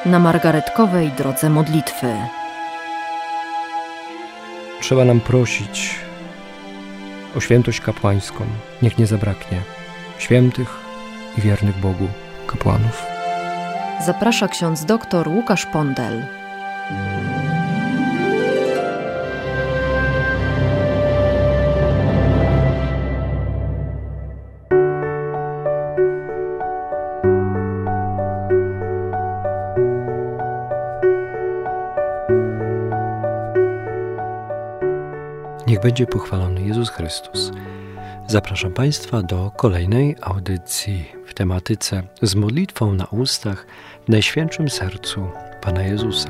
na margaretkowej drodze modlitwy. Trzeba nam prosić o świętość kapłańską. Niech nie zabraknie świętych i wiernych Bogu kapłanów. Zaprasza ksiądz dr Łukasz Pondel. Niech będzie pochwalony Jezus Chrystus. Zapraszam Państwa do kolejnej audycji w tematyce z modlitwą na ustach w Najświętszym Sercu Pana Jezusa.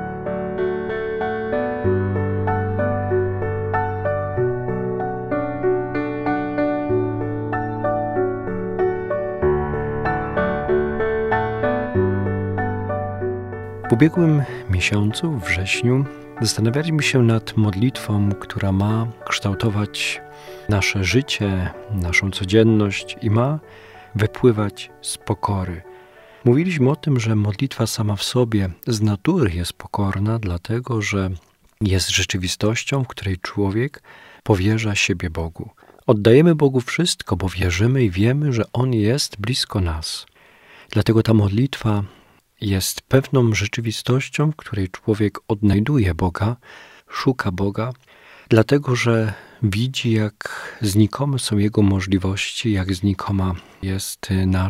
W ubiegłym miesiącu, w wrześniu, zastanawialiśmy się nad modlitwą, która ma kształtować nasze życie, naszą codzienność i ma wypływać z pokory. Mówiliśmy o tym, że modlitwa sama w sobie z natury jest pokorna, dlatego że jest rzeczywistością, w której człowiek powierza siebie Bogu. Oddajemy Bogu wszystko, bo wierzymy i wiemy, że On jest blisko nas. Dlatego ta modlitwa jest pewną rzeczywistością, w której człowiek odnajduje Boga, szuka Boga, dlatego że widzi, jak znikome są Jego możliwości, jak znikoma jest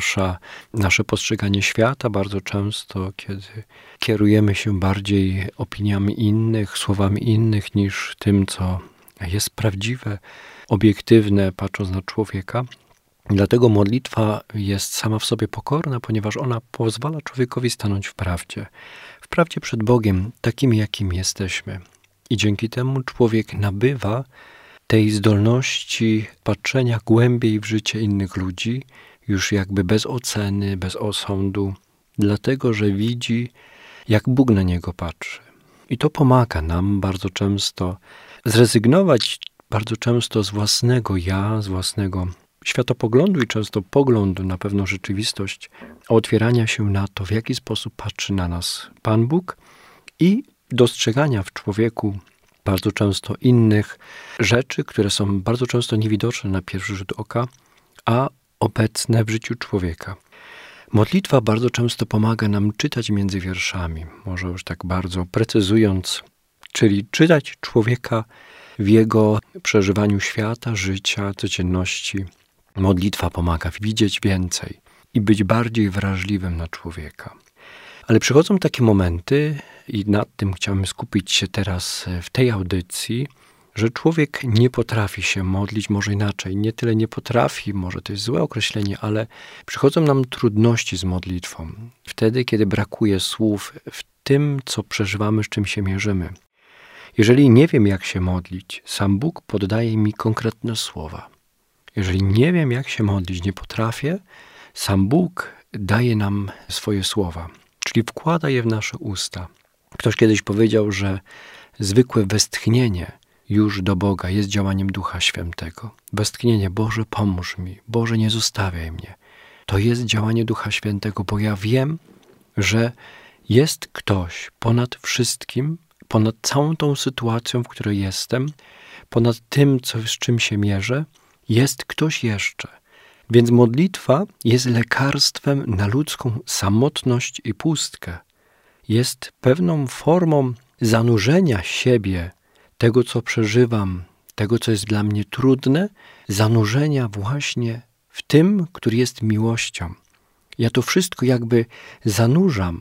nasze postrzeganie świata. Bardzo często, kiedy kierujemy się bardziej opiniami innych, słowami innych niż tym, co jest prawdziwe, obiektywne, patrząc na człowieka. Dlatego modlitwa jest sama w sobie pokorna, ponieważ ona pozwala człowiekowi stanąć w prawdzie przed Bogiem, takimi, jakimi jesteśmy. I dzięki temu człowiek nabywa tej zdolności patrzenia głębiej w życie innych ludzi, już jakby bez oceny, bez osądu, dlatego że widzi, jak Bóg na niego patrzy. I to pomaga nam bardzo często zrezygnować z własnego ja, z własnego światopoglądu i często poglądu na pewną rzeczywistość, otwierania się na to, w jaki sposób patrzy na nas Pan Bóg i dostrzegania w człowieku bardzo często innych rzeczy, które są bardzo często niewidoczne na pierwszy rzut oka, a obecne w życiu człowieka. Modlitwa bardzo często pomaga nam czytać między wierszami, może już tak bardzo precyzując, czyli czytać człowieka w jego przeżywaniu świata, życia, codzienności. Modlitwa pomaga widzieć więcej i być bardziej wrażliwym na człowieka. Ale przychodzą takie momenty, i nad tym chciałbym skupić się teraz w tej audycji, że człowiek nie potrafi się modlić, może inaczej, nie tyle nie potrafi, może to jest złe określenie, ale przychodzą nam trudności z modlitwą. Wtedy, kiedy brakuje słów w tym, co przeżywamy, z czym się mierzymy. Jeżeli nie wiem, jak się modlić, sam Bóg poddaje mi konkretne słowa. Jeżeli nie wiem, jak się modlić, nie potrafię, sam Bóg daje nam swoje słowa, czyli wkłada je w nasze usta. Ktoś kiedyś powiedział, że zwykłe westchnienie już do Boga jest działaniem Ducha Świętego. Westchnienie: Boże, pomóż mi, Boże, nie zostawiaj mnie. To jest działanie Ducha Świętego, bo ja wiem, że jest ktoś ponad wszystkim, ponad całą tą sytuacją, w której jestem, ponad tym, z czym się mierzę, jest ktoś jeszcze. Więc modlitwa jest lekarstwem na ludzką samotność i pustkę. Jest pewną formą zanurzenia siebie, tego, co przeżywam, tego, co jest dla mnie trudne, zanurzenia właśnie w tym, który jest miłością. Ja to wszystko jakby zanurzam,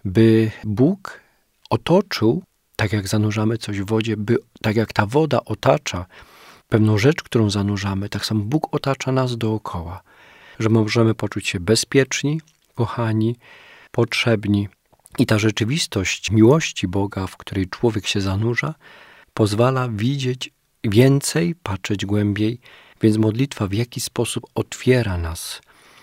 by Bóg otoczył, tak jak zanurzamy coś w wodzie, tak jak ta woda otacza pewną rzecz, którą zanurzamy, tak samo Bóg otacza nas dookoła, że możemy poczuć się bezpieczni, kochani, potrzebni. I ta rzeczywistość miłości Boga, w której człowiek się zanurza, pozwala widzieć więcej, patrzeć głębiej, więc modlitwa w jakiś sposób otwiera nas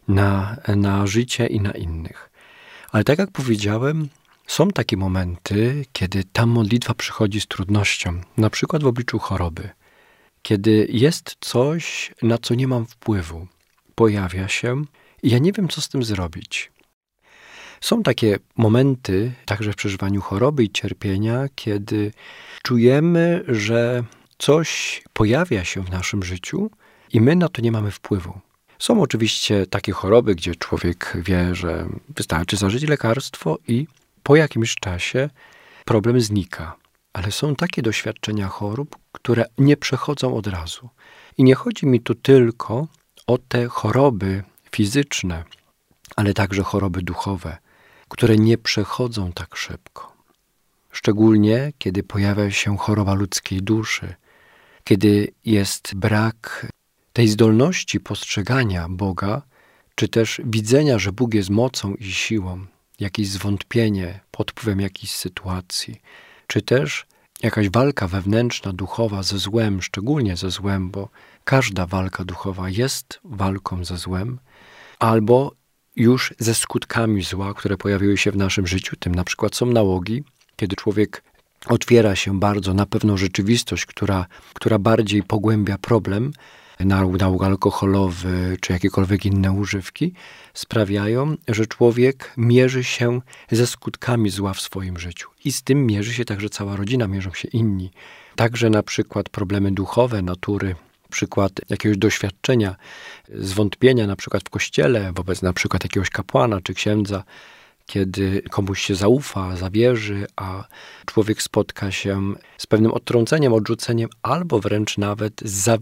na życie i na innych. Ale tak jak powiedziałem, są takie momenty, kiedy ta modlitwa przychodzi z trudnością, na przykład w obliczu choroby. Kiedy jest coś, na co nie mam wpływu, pojawia się i ja nie wiem, co z tym zrobić. Są takie momenty, także w przeżywaniu choroby i cierpienia, kiedy czujemy, że coś pojawia się w naszym życiu i my na to nie mamy wpływu. Są oczywiście takie choroby, gdzie człowiek wie, że wystarczy zażyć lekarstwo i po jakimś czasie problem znika. Ale są takie doświadczenia chorób, które nie przechodzą od razu. I nie chodzi mi tu tylko o te choroby fizyczne, ale także choroby duchowe, które nie przechodzą tak szybko. Szczególnie, kiedy pojawia się choroba ludzkiej duszy, kiedy jest brak tej zdolności postrzegania Boga, czy też widzenia, że Bóg jest mocą i siłą, jakieś zwątpienie pod wpływem jakiejś sytuacji, czy też jakaś walka wewnętrzna, duchowa ze złem, szczególnie ze złem, bo każda walka duchowa jest walką ze złem, albo już ze skutkami zła, które pojawiły się w naszym życiu. Tym na przykład są nałogi, kiedy człowiek otwiera się bardzo na pewną rzeczywistość, która bardziej pogłębia problem, nałóg alkoholowy czy jakiekolwiek inne używki, sprawiają, że człowiek mierzy się ze skutkami zła w swoim życiu. I z tym mierzy się także cała rodzina, mierzą się inni. Także na przykład problemy duchowe natury, przykład jakiegoś doświadczenia, zwątpienia na przykład w kościele wobec na przykład jakiegoś kapłana czy księdza, kiedy komuś się zaufa, zawierzy, a człowiek spotka się z pewnym odtrąceniem, odrzuceniem, albo wręcz nawet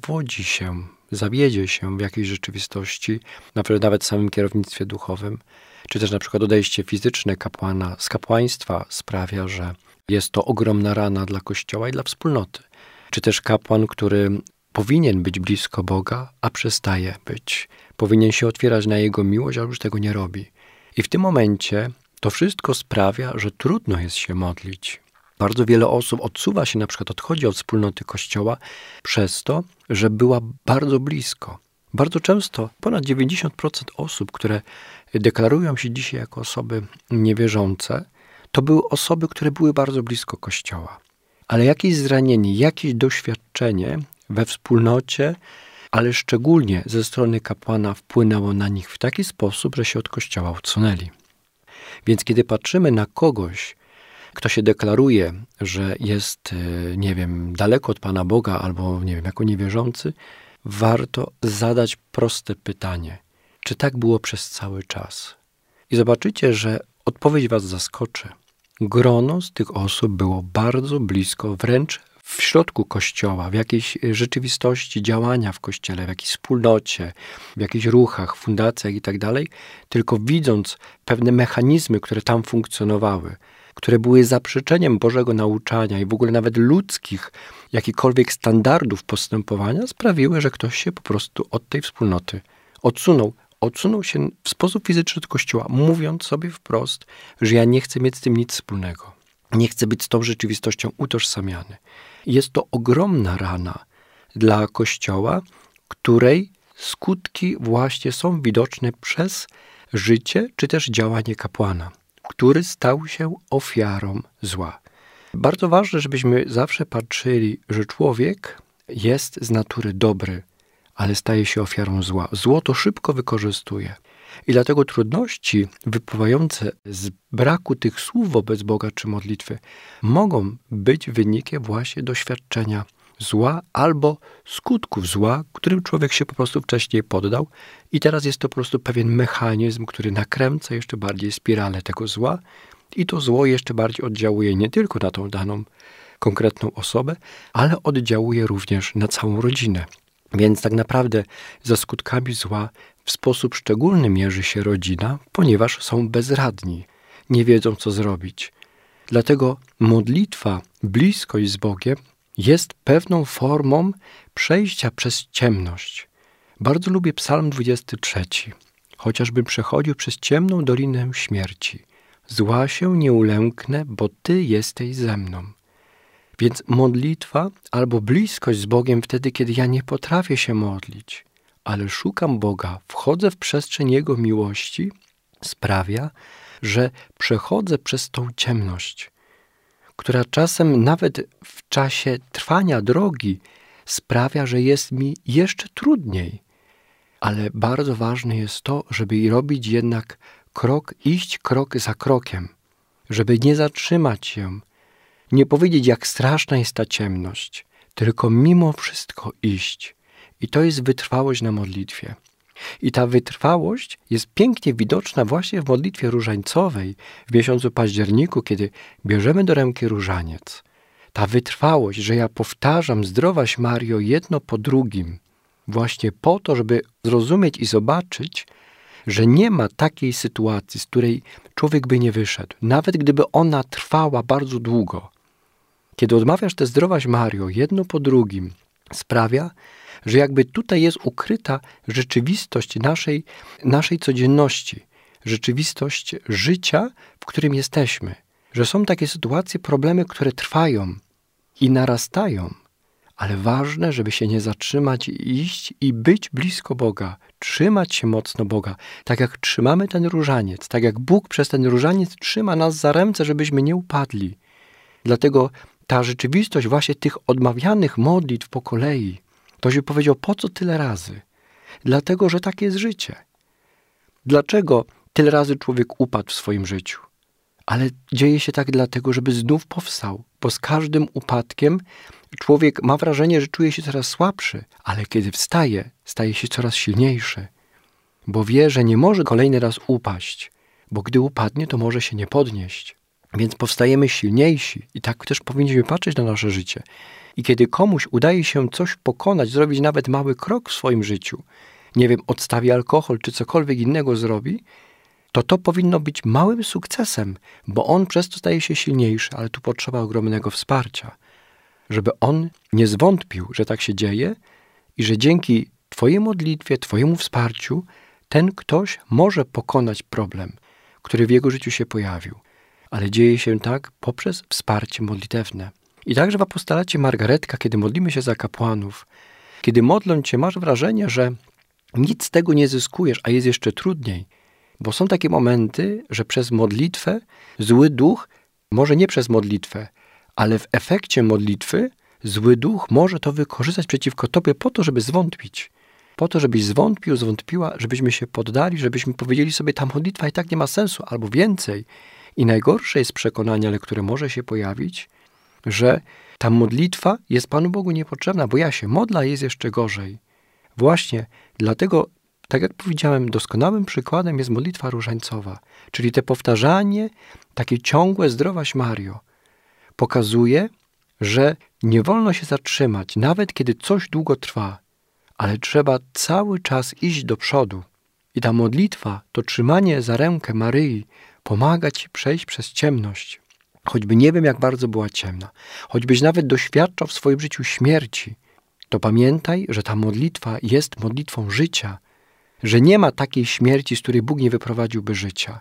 zawiedzie się w jakiejś rzeczywistości, nawet w samym kierownictwie duchowym, czy też na przykład odejście fizyczne kapłana z kapłaństwa sprawia, że jest to ogromna rana dla Kościoła i dla wspólnoty. Czy też kapłan, który powinien być blisko Boga, a przestaje być. Powinien się otwierać na Jego miłość, a już tego nie robi. I w tym momencie to wszystko sprawia, że trudno jest się modlić. Bardzo wiele osób odsuwa się, na przykład odchodzi od wspólnoty Kościoła przez to, że była bardzo blisko. Bardzo często ponad 90% osób, które deklarują się dzisiaj jako osoby niewierzące, to były osoby, które były bardzo blisko Kościoła. Ale jakieś zranienie, jakieś doświadczenie we wspólnocie, ale szczególnie ze strony kapłana wpłynęło na nich w taki sposób, że się od Kościoła odsunęli. Więc kiedy patrzymy na kogoś, kto się deklaruje, że jest, daleko od Pana Boga albo, jako niewierzący, warto zadać proste pytanie, czy tak było przez cały czas? I zobaczycie, że odpowiedź was zaskoczy. Grono z tych osób było bardzo blisko, wręcz w środku Kościoła, w jakiejś rzeczywistości działania w Kościele, w jakiejś wspólnocie, w jakichś ruchach, fundacjach i tak dalej, tylko widząc pewne mechanizmy, które tam funkcjonowały, które były zaprzeczeniem Bożego nauczania i w ogóle nawet ludzkich, jakichkolwiek standardów postępowania, sprawiły, że ktoś się po prostu od tej wspólnoty odsunął. Odsunął się w sposób fizyczny od Kościoła, mówiąc sobie wprost, że ja nie chcę mieć z tym nic wspólnego. Nie chcę być z tą rzeczywistością utożsamiany. Jest to ogromna rana dla Kościoła, której skutki właśnie są widoczne przez życie czy też działanie kapłana, który stał się ofiarą zła. Bardzo ważne, żebyśmy zawsze patrzyli, że człowiek jest z natury dobry, ale staje się ofiarą zła. Zło to szybko wykorzystuje. I dlatego trudności wypływające z braku tych słów wobec Boga czy modlitwy mogą być wynikiem właśnie doświadczenia zła albo skutków zła, którym człowiek się po prostu wcześniej poddał i teraz jest to po prostu pewien mechanizm, który nakręca jeszcze bardziej spiralę tego zła i to zło jeszcze bardziej oddziałuje nie tylko na tą daną konkretną osobę, ale oddziałuje również na całą rodzinę. Więc tak naprawdę za skutkami zła w sposób szczególny mierzy się rodzina, ponieważ są bezradni, nie wiedzą co zrobić. Dlatego modlitwa, bliskość z Bogiem jest pewną formą przejścia przez ciemność. Bardzo lubię Psalm 23. Chociażbym przechodził przez ciemną dolinę śmierci, zła się nie ulęknę, bo Ty jesteś ze mną. Więc modlitwa albo bliskość z Bogiem wtedy, kiedy ja nie potrafię się modlić, ale szukam Boga, wchodzę w przestrzeń Jego miłości, sprawia, że przechodzę przez tą ciemność, która czasem nawet w czasie trwania drogi sprawia, że jest mi jeszcze trudniej. Ale bardzo ważne jest to, żeby robić jednak iść krok za krokiem, żeby nie zatrzymać się, nie powiedzieć, jak straszna jest ta ciemność, tylko mimo wszystko iść. I to jest wytrwałość na modlitwie. I ta wytrwałość jest pięknie widoczna właśnie w modlitwie różańcowej w miesiącu październiku, kiedy bierzemy do ręki różaniec. Ta wytrwałość, że ja powtarzam Zdrowaś Mario jedno po drugim, właśnie po to, żeby zrozumieć i zobaczyć, że nie ma takiej sytuacji, z której człowiek by nie wyszedł, nawet gdyby ona trwała bardzo długo. Kiedy odmawiasz te Zdrowaś Mario jedno po drugim, sprawia, że jakby tutaj jest ukryta rzeczywistość naszej codzienności, rzeczywistość życia, w którym jesteśmy. Że są takie sytuacje, problemy, które trwają i narastają, ale ważne, żeby się nie zatrzymać i iść i być blisko Boga, trzymać się mocno Boga, tak jak trzymamy ten różaniec, tak jak Bóg przez ten różaniec trzyma nas za ręce, żebyśmy nie upadli. Dlatego ta rzeczywistość właśnie tych odmawianych modlitw po kolei, ktoś by powiedział, po co tyle razy? Dlatego, że takie jest życie. Dlaczego tyle razy człowiek upadł w swoim życiu? Ale dzieje się tak dlatego, żeby znów powstał, bo z każdym upadkiem człowiek ma wrażenie, że czuje się coraz słabszy, ale kiedy wstaje, staje się coraz silniejszy, bo wie, że nie może kolejny raz upaść, bo gdy upadnie, to może się nie podnieść. Więc powstajemy silniejsi i tak też powinniśmy patrzeć na nasze życie. I kiedy komuś udaje się coś pokonać, zrobić nawet mały krok w swoim życiu, nie wiem, odstawi alkohol czy cokolwiek innego zrobi, to powinno być małym sukcesem, bo on przez to staje się silniejszy, ale tu potrzeba ogromnego wsparcia, żeby on nie zwątpił, że tak się dzieje i że dzięki Twojej modlitwie, Twojemu wsparciu ten ktoś może pokonać problem, który w jego życiu się pojawił. Ale dzieje się tak poprzez wsparcie modlitewne. I także w apostolacie Margaretka, kiedy modlimy się za kapłanów, kiedy modląc się, masz wrażenie, że nic z tego nie zyskujesz, a jest jeszcze trudniej. Bo są takie momenty, że przez modlitwę zły duch, może nie przez modlitwę, ale w efekcie modlitwy zły duch może to wykorzystać przeciwko tobie po to, żeby zwątpić. Po to, żebyś zwątpił, zwątpiła, żebyśmy się poddali, żebyśmy powiedzieli sobie, ta modlitwa i tak nie ma sensu, albo więcej. I najgorsze jest przekonanie, ale które może się pojawić, że ta modlitwa jest Panu Bogu niepotrzebna, bo ja się modlę, a jest jeszcze gorzej. Właśnie dlatego, tak jak powiedziałem, doskonałym przykładem jest modlitwa różańcowa, czyli te powtarzanie, takie ciągłe Zdrowaś Mario, pokazuje, że nie wolno się zatrzymać, nawet kiedy coś długo trwa, ale trzeba cały czas iść do przodu. I ta modlitwa, to trzymanie za rękę Maryi, pomaga ci przejść przez ciemność. Choćby nie wiem, jak bardzo była ciemna, choćbyś nawet doświadczał w swoim życiu śmierci, to pamiętaj, że ta modlitwa jest modlitwą życia, że nie ma takiej śmierci, z której Bóg nie wyprowadziłby życia.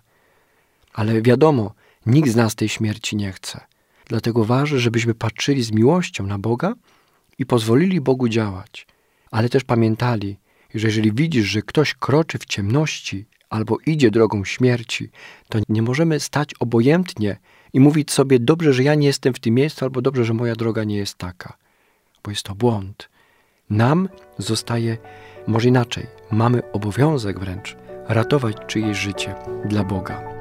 Ale wiadomo, nikt z nas tej śmierci nie chce. Dlatego ważne, żebyśmy patrzyli z miłością na Boga i pozwolili Bogu działać. Ale też pamiętali, że jeżeli widzisz, że ktoś kroczy w ciemności albo idzie drogą śmierci, to nie możemy stać obojętnie i mówić sobie, dobrze, że ja nie jestem w tym miejscu, albo dobrze, że moja droga nie jest taka. Bo jest to błąd. Nam zostaje, może inaczej, mamy obowiązek wręcz ratować czyjeś życie dla Boga.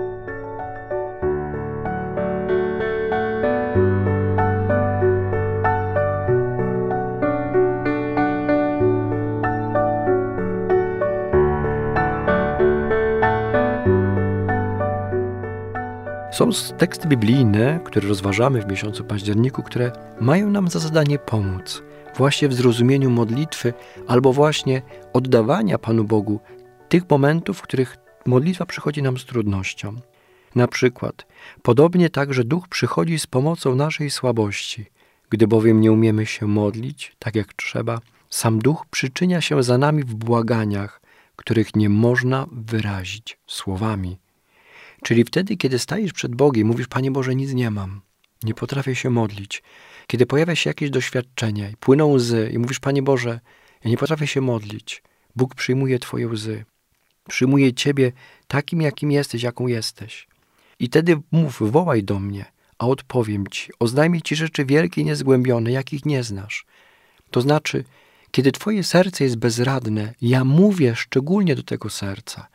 Są teksty biblijne, które rozważamy w miesiącu październiku, które mają nam za zadanie pomóc właśnie w zrozumieniu modlitwy albo właśnie oddawania Panu Bogu tych momentów, w których modlitwa przychodzi nam z trudnością. Na przykład, podobnie także Duch przychodzi z pomocą naszej słabości. Gdy bowiem nie umiemy się modlić tak jak trzeba, sam Duch przyczynia się za nami w błaganiach, których nie można wyrazić słowami. Czyli wtedy, kiedy stajesz przed Bogiem, mówisz, Panie Boże, nic nie mam, nie potrafię się modlić. Kiedy pojawia się jakieś doświadczenie i płyną łzy i mówisz, Panie Boże, ja nie potrafię się modlić. Bóg przyjmuje Twoje łzy. Przyjmuje Ciebie takim, jakim jesteś, jaką jesteś. I wtedy mów, wołaj do mnie, a odpowiem Ci, oznajmię Ci rzeczy wielkie i niezgłębione, jakich nie znasz. To znaczy, kiedy Twoje serce jest bezradne, ja mówię szczególnie do tego serca.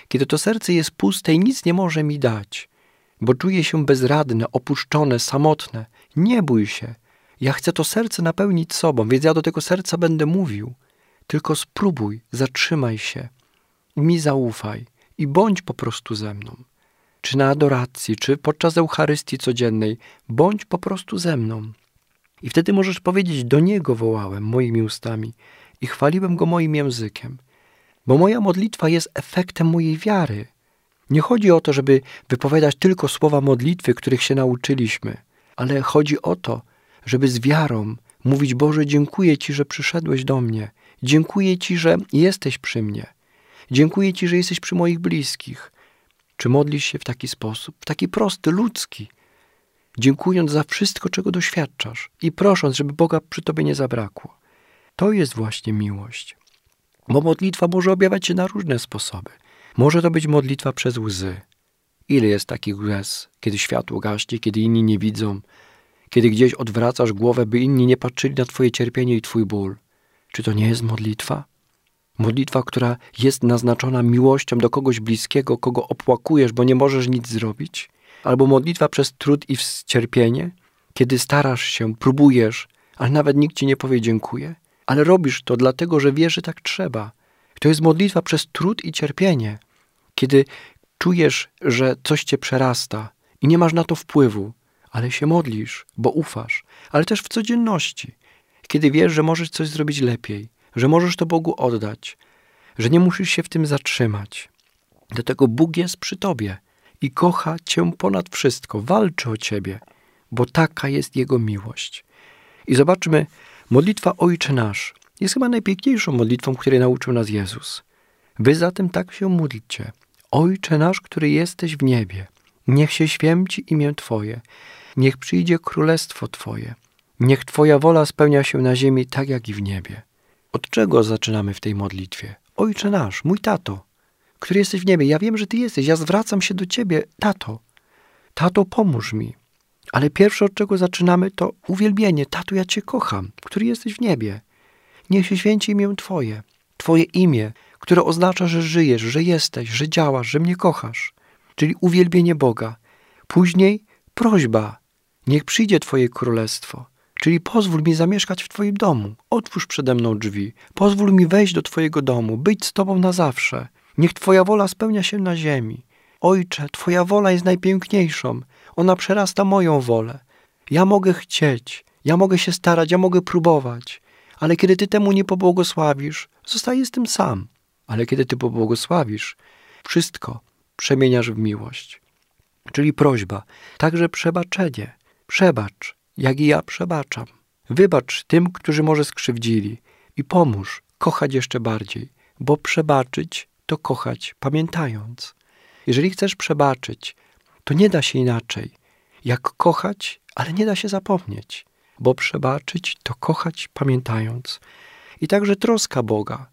Kiedy to serce jest puste i nic nie może mi dać, bo czuję się bezradne, opuszczone, samotne, nie bój się. Ja chcę to serce napełnić sobą, więc ja do tego serca będę mówił. Tylko spróbuj, zatrzymaj się, mi zaufaj i bądź po prostu ze mną. Czy na adoracji, czy podczas Eucharystii codziennej, bądź po prostu ze mną. I wtedy możesz powiedzieć, do Niego wołałem moimi ustami i chwaliłem Go moim językiem. Bo moja modlitwa jest efektem mojej wiary. Nie chodzi o to, żeby wypowiadać tylko słowa modlitwy, których się nauczyliśmy, ale chodzi o to, żeby z wiarą mówić: Boże, dziękuję Ci, że przyszedłeś do mnie. Dziękuję Ci, że jesteś przy mnie. Dziękuję Ci, że jesteś przy moich bliskich. Czy modlisz się w taki sposób? W taki prosty, ludzki. Dziękując za wszystko, czego doświadczasz i prosząc, żeby Boga przy Tobie nie zabrakło. To jest właśnie miłość. Bo modlitwa może objawiać się na różne sposoby. Może to być modlitwa przez łzy. Ile jest takich łez, kiedy światło gaśnie, kiedy inni nie widzą, kiedy gdzieś odwracasz głowę, by inni nie patrzyli na Twoje cierpienie i Twój ból. Czy to nie jest modlitwa? Modlitwa, która jest naznaczona miłością do kogoś bliskiego, kogo opłakujesz, bo nie możesz nic zrobić? Albo modlitwa przez trud i cierpienie, kiedy starasz się, próbujesz, ale nawet nikt Ci nie powie dziękuję? Ale robisz to dlatego, że wiesz, że tak trzeba. To jest modlitwa przez trud i cierpienie, kiedy czujesz, że coś Cię przerasta i nie masz na to wpływu, ale się modlisz, bo ufasz, ale też w codzienności, kiedy wiesz, że możesz coś zrobić lepiej, że możesz to Bogu oddać, że nie musisz się w tym zatrzymać. Dlatego Bóg jest przy Tobie i kocha Cię ponad wszystko, walczy o Ciebie, bo taka jest Jego miłość. I zobaczmy, modlitwa Ojcze Nasz jest chyba najpiękniejszą modlitwą, której nauczył nas Jezus. Wy zatem tak się módlcie. Ojcze Nasz, który jesteś w niebie, niech się święci imię Twoje, niech przyjdzie królestwo Twoje, niech Twoja wola spełnia się na ziemi tak jak i w niebie. Od czego zaczynamy w tej modlitwie? Ojcze Nasz, mój tato, który jesteś w niebie. Ja wiem, że Ty jesteś. Ja zwracam się do Ciebie, tato. Tato, pomóż mi. Ale pierwsze, od czego zaczynamy, to uwielbienie. Tato, ja Cię kocham, który jesteś w niebie. Niech się święci imię Twoje. Twoje imię, które oznacza, że żyjesz, że jesteś, że działasz, że mnie kochasz. Czyli uwielbienie Boga. Później prośba. Niech przyjdzie Twoje królestwo. Czyli pozwól mi zamieszkać w Twoim domu. Otwórz przede mną drzwi. Pozwól mi wejść do Twojego domu, być z Tobą na zawsze. Niech Twoja wola spełnia się na ziemi. Ojcze, Twoja wola jest najpiękniejszą. Ona przerasta moją wolę. Ja mogę chcieć, ja mogę się starać, ja mogę próbować. Ale kiedy Ty temu nie pobłogosławisz, zostaję z tym sam. Ale kiedy Ty pobłogosławisz, wszystko przemieniasz w miłość. Czyli prośba, także przebaczenie. Przebacz, jak i ja przebaczam. Wybacz tym, którzy może skrzywdzili i pomóż kochać jeszcze bardziej, bo przebaczyć to kochać pamiętając. Jeżeli chcesz przebaczyć, to nie da się inaczej, jak kochać, ale nie da się zapomnieć, bo przebaczyć to kochać pamiętając. I także troska Boga.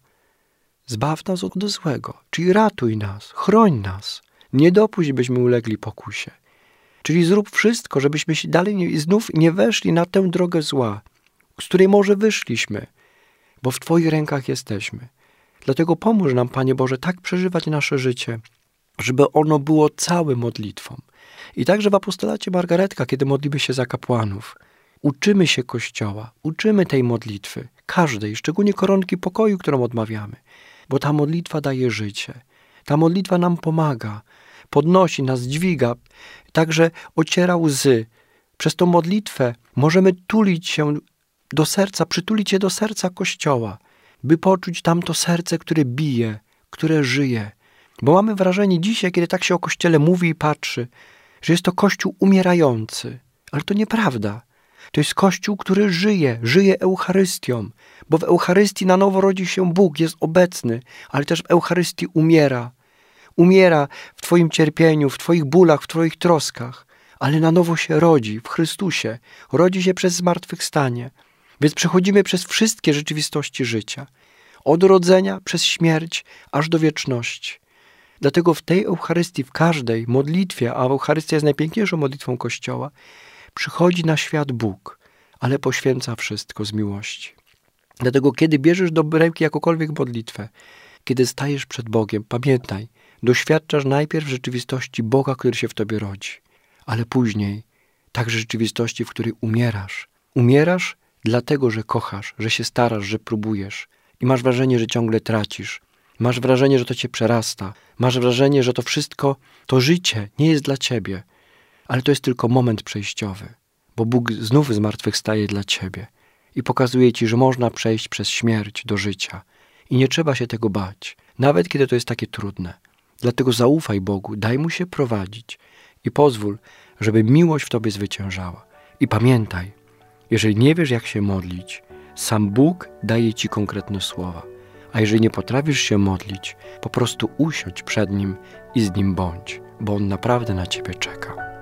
Zbaw nas od złego, czyli ratuj nas, chroń nas, nie dopuść, byśmy ulegli pokusie. Czyli zrób wszystko, żebyśmy się dalej znów nie weszli na tę drogę zła, z której może wyszliśmy, bo w Twoich rękach jesteśmy. Dlatego pomóż nam, Panie Boże, tak przeżywać nasze życie, żeby ono było całe modlitwą. I także w apostolacie Margaretka, kiedy modlimy się za kapłanów, uczymy się Kościoła, uczymy tej modlitwy, każdej, szczególnie koronki pokoju, którą odmawiamy, bo ta modlitwa daje życie. Ta modlitwa nam pomaga, podnosi nas, dźwiga, także ociera łzy. Przez tą modlitwę możemy tulić się do serca, przytulić się do serca Kościoła, by poczuć tamto serce, które bije, które żyje. Bo mamy wrażenie dzisiaj, kiedy tak się o Kościele mówi i patrzy, że jest to Kościół umierający. Ale to nieprawda. To jest Kościół, który żyje Eucharystią, bo w Eucharystii na nowo rodzi się Bóg, jest obecny, ale też w Eucharystii umiera. Umiera w Twoim cierpieniu, w Twoich bólach, w Twoich troskach, ale na nowo się rodzi w Chrystusie, rodzi się przez zmartwychwstanie. Więc przechodzimy przez wszystkie rzeczywistości życia. Od rodzenia, przez śmierć, aż do wieczności. Dlatego w tej Eucharystii, w każdej modlitwie, a Eucharystia jest najpiękniejszą modlitwą Kościoła, przychodzi na świat Bóg, ale poświęca wszystko z miłości. Dlatego kiedy bierzesz do ręki jakąkolwiek modlitwę, kiedy stajesz przed Bogiem, pamiętaj, doświadczasz najpierw rzeczywistości Boga, który się w tobie rodzi, ale później także rzeczywistości, w której umierasz. Umierasz dlatego, że kochasz, że się starasz, że próbujesz i masz wrażenie, że ciągle tracisz. Masz wrażenie, że to cię przerasta. Masz wrażenie, że to wszystko, to życie nie jest dla ciebie, ale to jest tylko moment przejściowy, bo Bóg znów zmartwychwstaje dla ciebie i pokazuje ci, że można przejść przez śmierć do życia i nie trzeba się tego bać, nawet kiedy to jest takie trudne. Dlatego zaufaj Bogu, daj Mu się prowadzić i pozwól, żeby miłość w tobie zwyciężała. I pamiętaj, jeżeli nie wiesz, jak się modlić, sam Bóg daje ci konkretne słowa. A jeżeli nie potrafisz się modlić, po prostu usiądź przed Nim i z Nim bądź, bo On naprawdę na ciebie czeka.